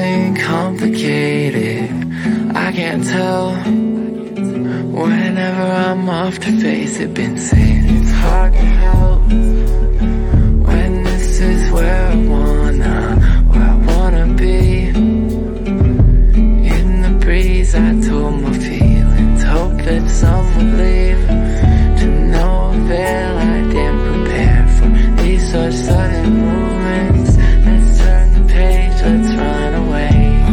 getting complicated. I can't tell. Whenever I'm off to face it, been saying it's hard to help when this is where I wanna be. In the breeze I told my feelings, hope that some would leave. To no avail, I didn't prepare for these such sudden movements. Let's turn the page, let's run away.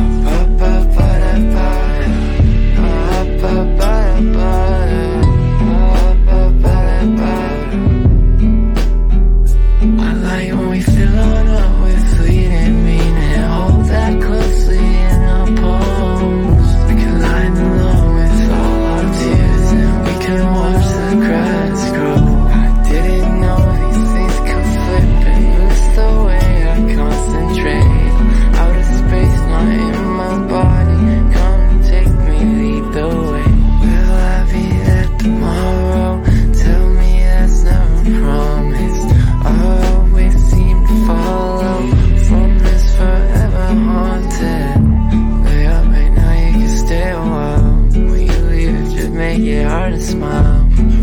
I like when we fill on up with fleeting meaning. Hold that closely in our palms. We can lie alone with all our tears, and we can watch the grass grow. I didn't know these things could flip and lose the way I concentrate. Out of space, not in my body. Come take me, lead the way. Will I be there tomorrow? Tell me that's never promised. I'll always seem to follow from this forever haunted. Lay up right now, you can stay a while. When you leave, it just make it hard to smile.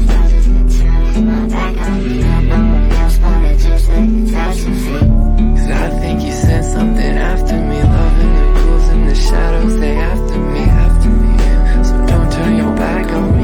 Cause I think you said something after me. Loving the ghouls in the shadows, they after me. So don't turn your back on me.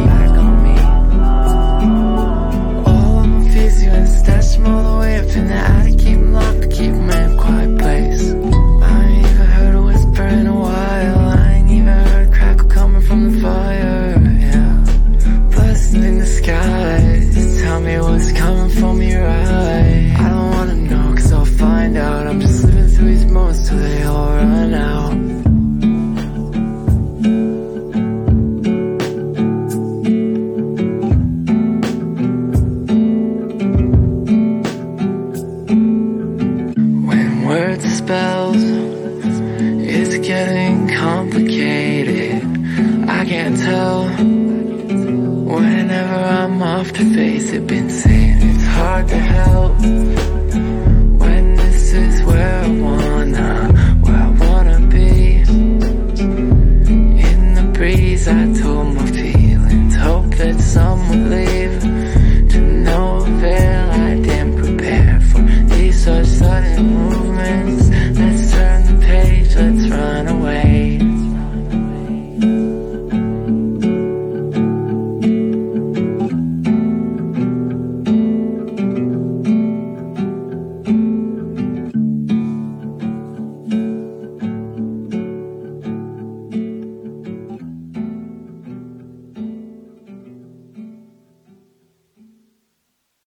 All of my fears you and stash them all the way up in the attic. Keep them locked, but keep them in a quiet place. I ain't even heard a whisper in a while. I ain't even heard a crackle coming from the fire. Yeah, blessing in the skies. Tell me what's coming for me right. I don't wanna know, cause I'll find out. I'm just living through these moments till they all run out. When words are spells, it's getting complicated. I can't tell. Whenever I'm off to face it, been saying it's hard to help